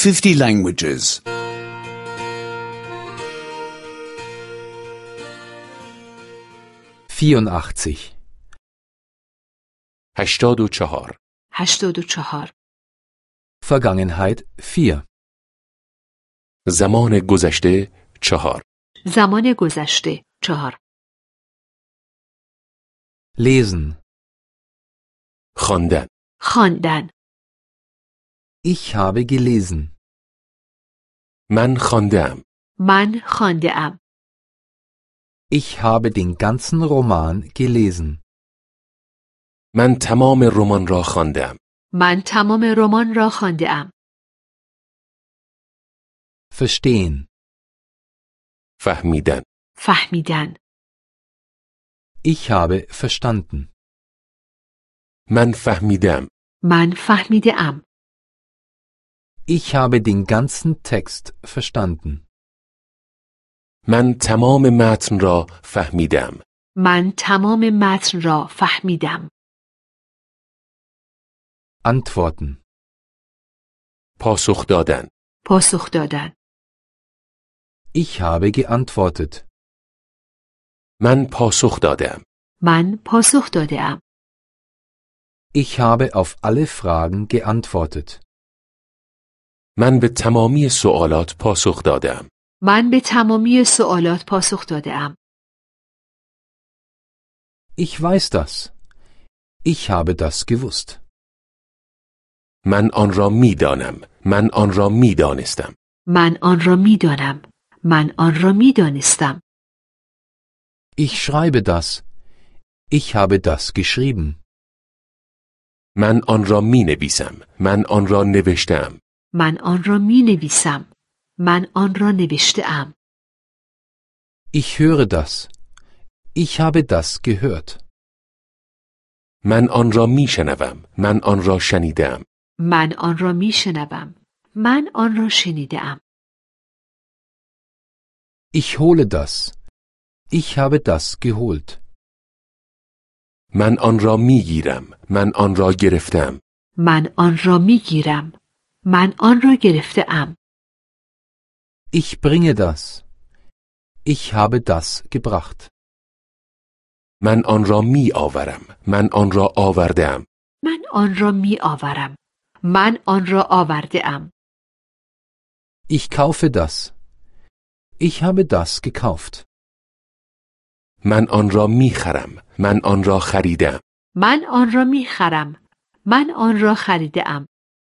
50 languages. 84. 84. 84. Vergangenheit 4. زمان گذشته 4. زمان گذشته 4. Lesen. خواندن. خواندن. Ich habe gelesen. من خواندم. من خوانده‌ام. Ich habe den ganzen Roman gelesen. من تمام رمان را خواندم. من تمام رمان را خوانده‌ام. Verstehen. فهمیدن. فهمیدن. Ich habe verstanden. من فهمیدم. من فهمیده‌ام. Ich habe den ganzen Text verstanden. من تمام متن را فهمیدم. من تمام متن را فهمیدم. Antworten. پاسخ دادن. پاسخ دادن. Ich habe geantwortet. من پاسخ دادم. من پاسخ داده‌ام. Ich habe auf alle Fragen geantwortet. من به تمامی سوالات پاسخ دادم. من به تمامی سوالات پاسخ داده‌ام. Ich weiß das. Ich habe das gewusst. من آن را می‌دانم. من آن را می‌دانستم. من آن را می‌دانم. من آن را می‌دانستم. Ich schreibe das. Ich habe das geschrieben. من آن را می‌نویسم. من آن را نوشتم. من آن را می‌نویسم. من آن را نوشته‌ام. Ich höre das. Ich habe das gehört. من آن را می‌شنوم. من آن را شنیدم. من آن را می‌شنوم. من آن را شنیده‌ام. Ich hole das. Ich habe das geholt. من آن را می‌گیرم. من آن را گرفتم. من آن را می‌گیرم. من آن را گرفته‌ام. Ich bringe das. Ich habe das gebracht. من آن را می‌آورم. من آن را آوردم. من آن را می‌آورم. من آن را آورده‌ام. Ich kaufe das. Ich habe das gekauft. من آن را می‌خرم. من آن را خریدم. من آن را می‌خرم. من آن را خریده‌ام.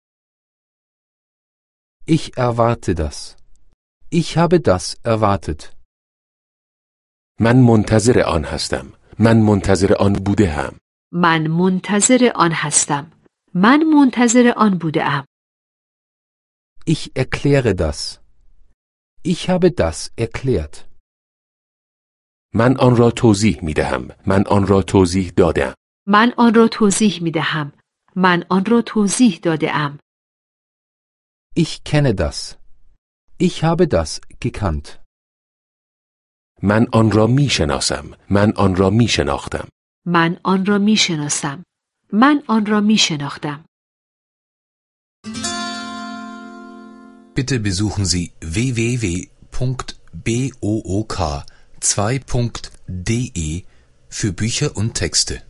Ich erwarte das. Ich habe das erwartet. من منتظر آن هستم. من منتظر آن بوده‌ام. من منتظر آن هستم. من منتظر آن بوده‌ام. Ich erkläre das. Ich habe das erklärt. من آن را توضیح می‌دهم. من آن را توضیح دادم. من آن را توضیح می‌دهم. من آن را توضیح داده‌ام. Ich kenne das. Ich habe das gekannt. من آن را می‌شناسم. من آن را می‌شناختم. من آن را می‌شناسم. من آن را می‌شناختم. Bitte besuchen Sie www.book2.de für Bücher und Texte.